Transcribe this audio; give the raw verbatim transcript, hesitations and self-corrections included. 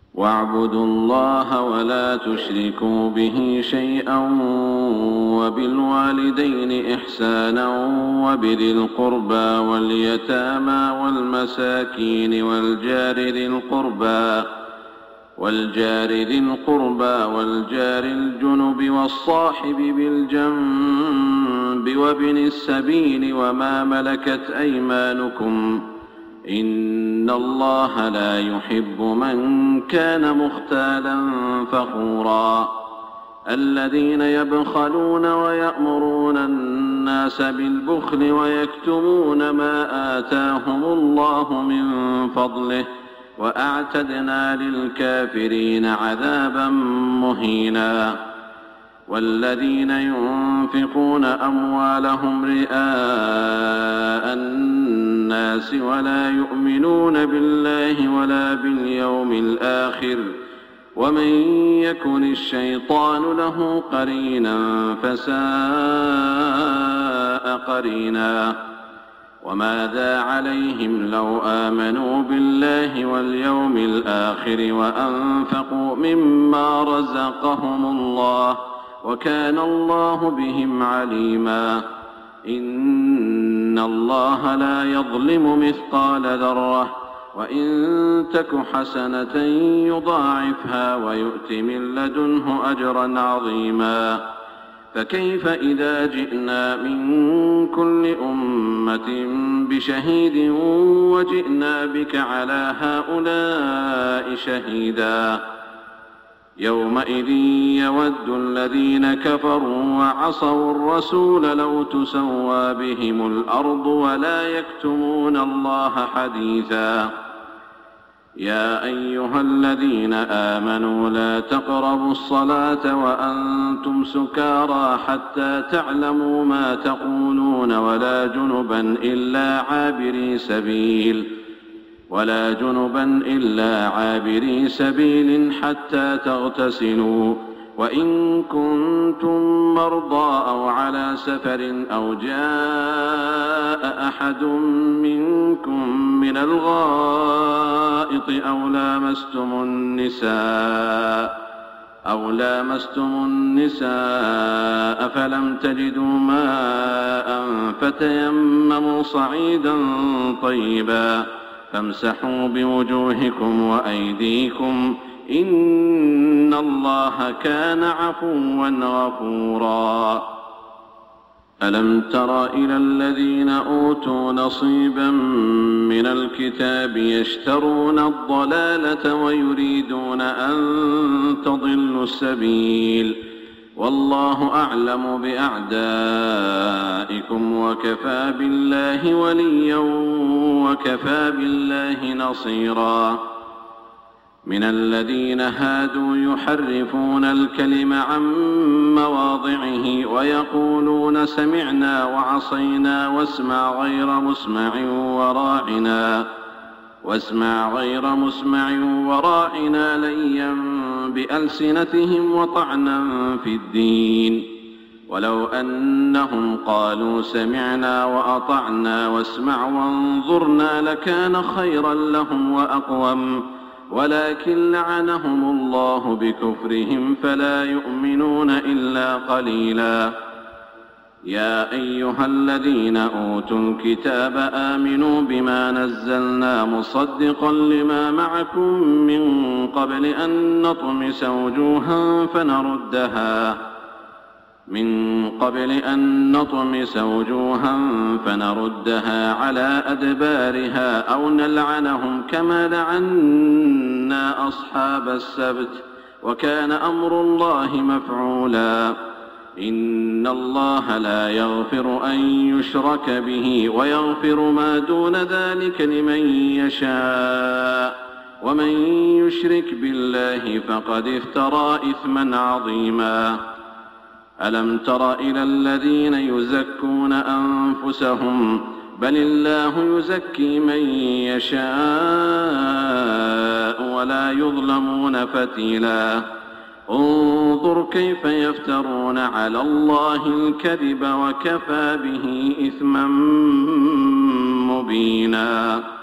واعبدوا الله ولا تشركوا به شيئا وبالوالدين إحسانا وبذي القربى واليتامى والمساكين والجار ذي القربى والجار ذي القربى والجار الجنب والصاحب بالجنب وابن السبيل وما ملكت أيمانكم إن الله لا يحب من كان مختالا فخورا الذين يبخلون ويأمرون الناس بالبخل ويكتمون ما آتاهم الله من فضله وأعتدنا للكافرين عذابا مهينا والذين ينفقون أموالهم رئاء الناس ولا يؤمنون بالله ولا باليوم الآخر ومن يكن الشيطان له قرينا فساء قرينا وماذا عليهم لو آمنوا بالله واليوم الآخر وأنفقوا مما رزقهم الله وكان الله بهم عليما إن الله لا يظلم مثقال ذرة وإن تك حسنة يضاعفها ويؤت من لدنه أجرا عظيما فكيف إذا جئنا من كل أمة بشهيد وجئنا بك على هؤلاء شهيدا يومئذ يود الذين كفروا وعصوا الرسول لو تسوى بهم الأرض ولا يكتمون الله حديثا يا أيها الذين آمنوا لا تقربوا الصلاة وأنتم سكارى حتى تعلموا ما تقولون ولا جنبا إلا عابري سبيل ولا جنبا إلا عابري سبيل حتى تغتسلوا وإن كنتم مرضى أو على سفر أو جاء أحد منكم من الغائط أو لامستم النساء أو لامستم النساء فلم تجدوا ماء فتيمموا صعيدا طيبا فامسحوا بوجوهكم وأيديكم إن الله كان عفوا غفورا ألم تر إلى الذين أوتوا نصيبا من الكتاب يشترون الضلالة ويريدون أن تضلوا السبيل والله أعلم بأعدائكم وكفى بالله وليا وكفى بالله نصيرا من الذين هادوا يحرفون الكلم عن مواضعه ويقولون سمعنا وعصينا واسمع غير مسمع وراعنا واسمع غير مسمع وراعنا ليا بألسنتهم وطعنا في الدين ولو أنهم قالوا سمعنا وأطعنا واسمع وانظرنا لكان خيرا لهم وأقوم ولكن لعنهم الله بكفرهم فلا يؤمنون إلا قليلا يا أيها الذين أوتوا الكتاب آمنوا بما نزلنا مصدقا لما معكم من قبل أن نطمس وجوها فنردها من قبل أن نطمس وجوها فنردها على أدبارها أو نلعنهم كما لعنا أصحاب السبت وكان أمر الله مفعولا إن الله لا يغفر أن يشرك به ويغفر ما دون ذلك لمن يشاء ومن يشرك بالله فقد افترى إثما عظيما ألم تر إلى الذين يزكون أنفسهم بل الله يزكي من يشاء ولا يظلمون فتيلا انظر كيف يفترون على الله الكذب وكفى به إثما مبينا.